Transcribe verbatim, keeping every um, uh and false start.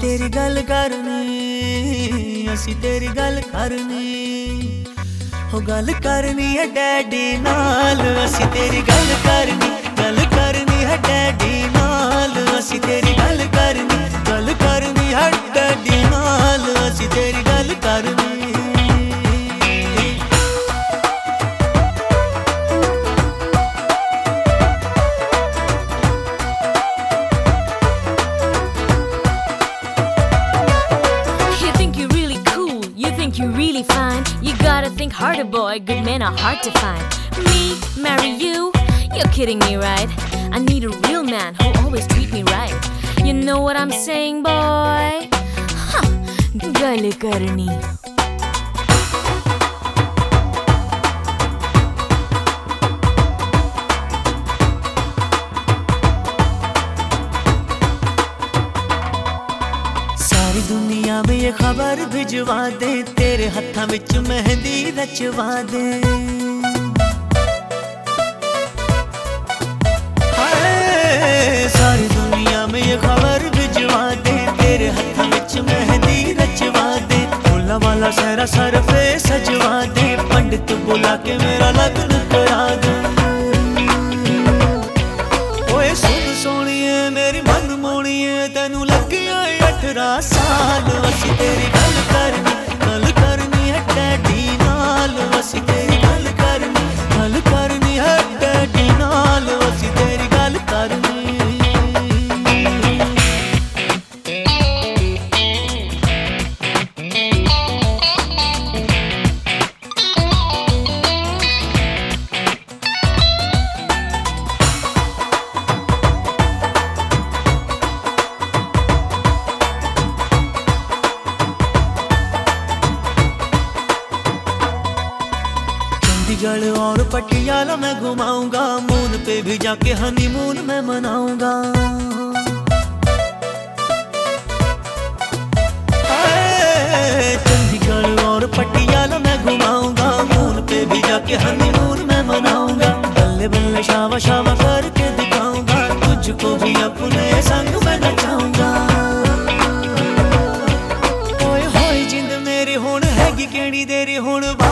तेरी गल करनी, असी तेरी गल करनी, हो गल करनी है डैडी नाल। असी तेरी गल करनी, गल करनी है डैडी नाल। असी तेरी गल करनी, गल करनी है डैडी नाल। असी तेरी गल करनी। You really fine, you gotta think harder, boy. Good men are hard to find. Me, marry you? You're kidding me, right? I need a real man who'll always treat me right. You know what I'm saying, boy? Huh, gal karni. सारी दुनिया में ये खबर भिजवा दे, तेरे हत्था विच मेहंदी रचवा दे। हाय सारी दुनिया में ये खबर भिजवा दे, तेरे हत्था विच मेहंदी रचवा दे। फूला वाला सहरा सर पे सजवा दे, पंडित बुला के मेरा लगन करा दे। ओए सुन सोनिए मेरी मन मोनिए, तेनू लग अठारह साल। असी तेरी गल करनी, गल करनी है डैडी नाल। असी तेरी गल करनी, गल करनी है डैडी नाल। असी तेरी गल करनी। चंडीगढ़ और पटियाला मैं घुमाऊंगा, मून पे भी जाके हनीमून मैं मनाऊंगा। चंडीगढ़ और पटियाला मैं घुमाऊंगा, मून पे भी जाके हनीमून मैं मनाऊंगा। बल्ले बल्ले शावा शावा करके दिखाऊंगा, तुझको भी अपने संग मैं नचाऊंगा। ओए होए जिंद मेरी हुण हैगी केड़ी देरी, हुण